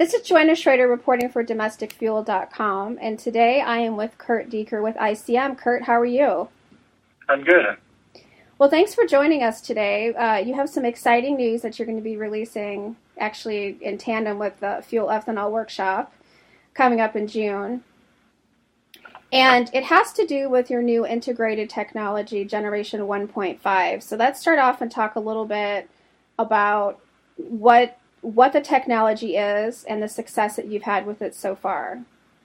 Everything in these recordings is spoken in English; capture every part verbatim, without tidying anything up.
This is Joanna Schrader reporting for Domestic Fuel dot com, and today I am with Kurt Deeker with I C M. Kurt, how are you? I'm good. Well, thanks for joining us today. Uh, you have some exciting news that you're going to be releasing, actually in tandem with the Fuel Ethanol Workshop, coming up in June. And it has to do with your new integrated technology, Generation one point five. So let's start off and talk a little bit about what what the technology is and the success that you've had with it so far.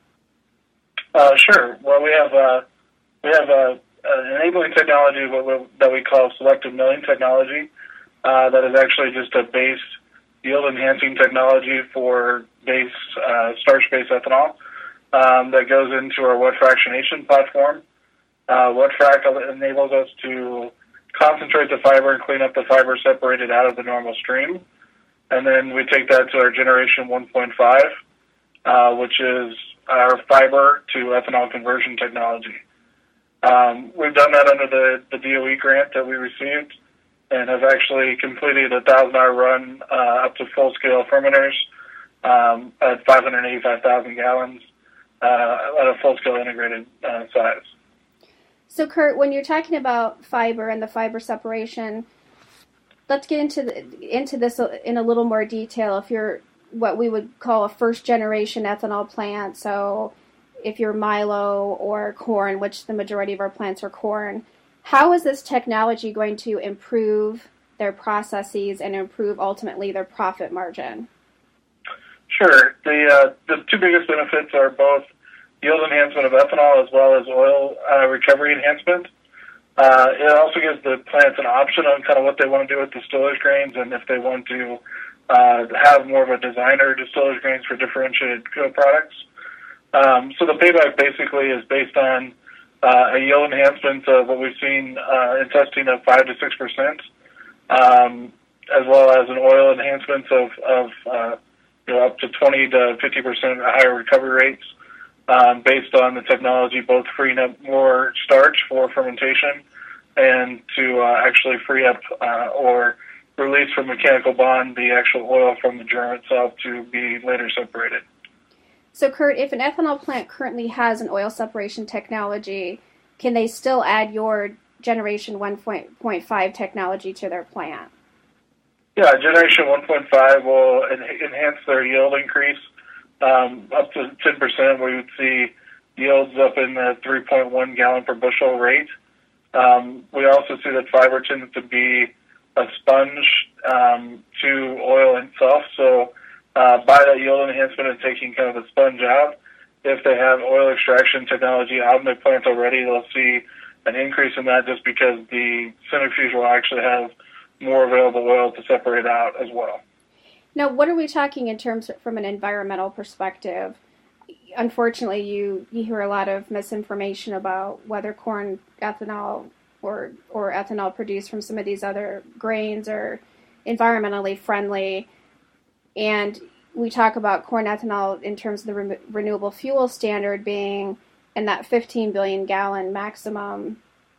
Uh, sure. Well, we have uh, we have uh, an enabling technology what we, that we call selective milling technology. Uh, that is actually just a base yield enhancing technology for base uh, starch-based ethanol um, that goes into our wet fractionation platform. Uh, wet frac enables us to concentrate the fiber and clean up the fiber separated out of the normal stream. And then we take that to our Generation one point five, uh, which is our fiber to ethanol conversion technology. Um, we've done that under the, the D O E grant that we received and have actually completed a thousand-hour run uh, up to full-scale fermenters um, at five hundred eighty-five thousand gallons uh, at a full-scale integrated uh, size. So, Kurt, when you're talking about fiber and the fiber separation, let's get into the, into this in a little more detail. If you're what we would call a first-generation ethanol plant, so if you're Milo or corn, which the majority of our plants are corn, how is this technology going to improve their processes and improve ultimately their profit margin? Sure. The uh, the two biggest benefits are both yield enhancement of ethanol as well as oil uh, recovery enhancement. Uh, it also gives the plants an option on kind of what they want to do with distillers grains and if they want to uh, have more of a designer distillers grains for differentiated co-products. Um, so the payback basically is based on uh, a yield enhancement of what we've seen uh, in testing of five to six percent, um, as well as an oil enhancement of, of uh, you know, up to twenty to fifty percent higher recovery rates. Um, based on the technology, both freeing up more starch for fermentation and to uh, actually free up uh, or release from mechanical bond the actual oil from the germ itself to be later separated. So, Kurt, if an ethanol plant currently has an oil separation technology, can they still add your Generation one point five technology to their plant? Yeah, Generation one point five will en- enhance their yield increase Um, up to ten percent, we would see yields up in the three point one gallon per bushel rate. Um, we also see that fiber tends to be a sponge um, to oil itself. So uh, by that yield enhancement and taking kind of the sponge out, if they have oil extraction technology out in their plant already, they'll see an increase in that just because the centrifuge will actually have more available oil to separate out as well. Now, what are we talking in terms of, from an environmental perspective? Unfortunately, you, you hear a lot of misinformation about whether corn ethanol or or ethanol produced from some of these other grains are environmentally friendly. And we talk about corn ethanol in terms of the re- renewable fuel standard being in that fifteen billion gallon maximum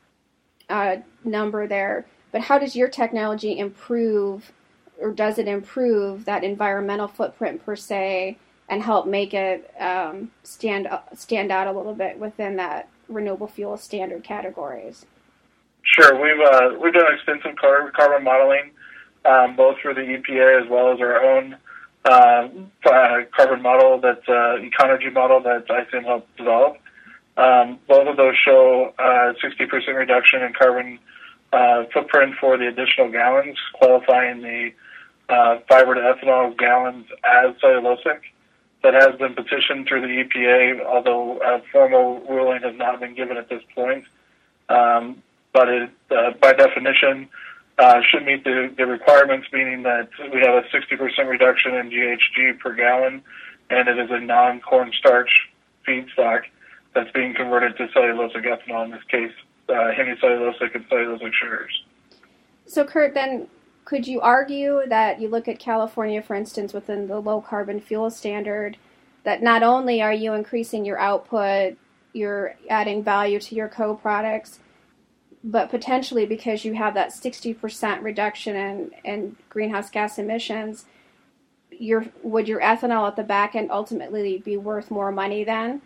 uh, number there. But how does your technology improve, or does it improve that environmental footprint per se and help make it um, stand stand out a little bit within that renewable fuel standard categories? Sure, we've uh, we've done extensive car- carbon modeling, um, both through the E P A as well as our own uh, uh, carbon model, that uh, Econergy model that I C M helped develop. Um, both of those show uh, sixty percent reduction in carbon uh, footprint for the additional gallons, qualifying the Uh, fiber to ethanol gallons as cellulosic. That has been petitioned through the E P A, although a formal ruling has not been given at this point. Um, but it, uh, by definition, uh, should meet the, the requirements, meaning that we have a sixty percent reduction in G H G per gallon, and it is a non-corn starch feedstock that's being converted to cellulosic ethanol, in this case, uh, hemicellulosic and cellulosic sugars. So, Kurt, then, could you argue that you look at California, for instance, within the low carbon fuel standard, that not only are you increasing your output, you're adding value to your co-products, but potentially because you have that sixty percent reduction in, in greenhouse gas emissions, your would your ethanol at the back end ultimately be worth more money then?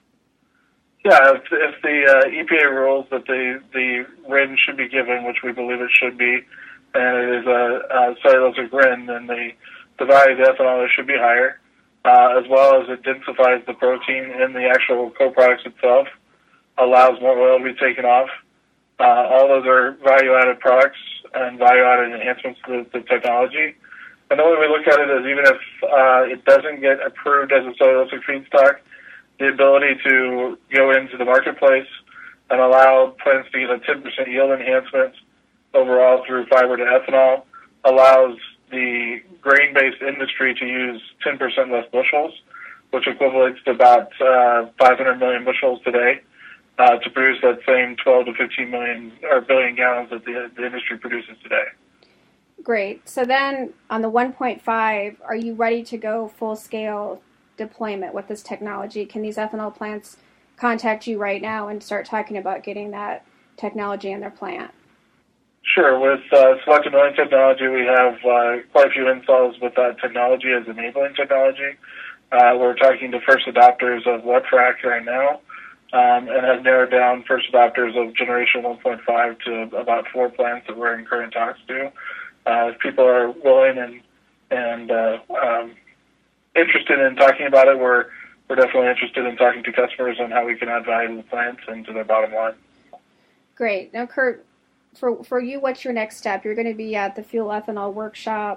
Yeah, if, if the uh, E P A rules that the the R I N should be given, which we believe it should be, and it is a, a cellulosic R I N, then the, the value of the ethanol should be higher, uh, as well as it densifies the protein in the actual co-products itself, allows more oil to be taken off. Uh, all those are value-added products and value-added enhancements to the, the technology. And the way we look at it is even if uh, it doesn't get approved as a cellulosic feedstock, the ability to go into the marketplace and allow plants to get a ten percent yield enhancement overall through fiber to ethanol allows the grain-based industry to use ten percent less bushels, which equates to about uh, five hundred million bushels today, uh, to produce that same twelve to fifteen million or billion gallons that the, the industry produces today. Great. So then on the one point five, are you ready to go full-scale deployment with this technology? Can these ethanol plants contact you right now and start talking about getting that technology in their plant? Sure. With uh, selective milling technology, we have uh, quite a few installs with that technology as enabling technology. Uh, we're talking to first adopters of wet frac right now, um, and have narrowed down first adopters of generation one point five to about four plants that we're in current talks to. Uh, if people are willing and and uh, um, interested in talking about it, we're we're definitely interested in talking to customers on how we can add value to the plants and to their bottom line. Great. Now, Kurt, for for you, what's your next step? You're going to be at the Fuel Ethanol Workshop.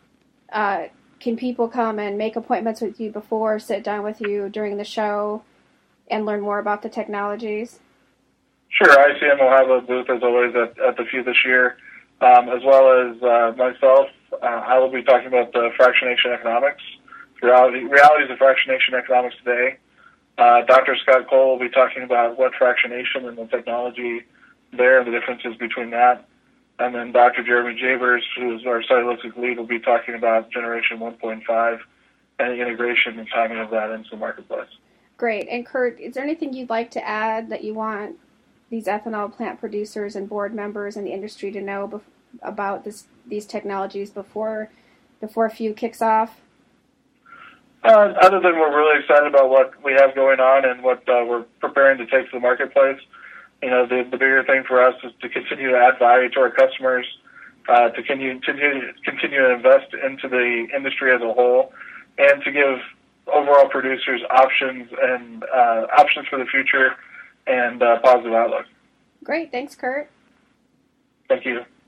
Uh, can people come and make appointments with you before, sit down with you during the show, and learn more about the technologies? Sure. I C M will have a booth, as always, at, at the F U this year, um, as well as uh, myself. Uh, I will be talking about the fractionation economics, reality, realities of fractionation economics today. Uh, Doctor Scott Cole will be talking about wet fractionation and the technology there and the differences between that. And then Doctor Jeremy Javers, who is our cellulosic lead, will be talking about generation one point five and the integration and timing of that into the marketplace. Great. And Kurt, is there anything you'd like to add that you want these ethanol plant producers and board members in the industry to know bef- about this, these technologies before before F U kicks off? Uh, other than we're really excited about what we have going on and what uh, we're preparing to take to the marketplace, you know, the, the bigger thing for us is to continue to add value to our customers, uh, to continue, continue, continue to invest into the industry as a whole, and to give overall producers options and uh, options for the future and uh, positive outlook. Great. Thanks, Kurt. Thank you.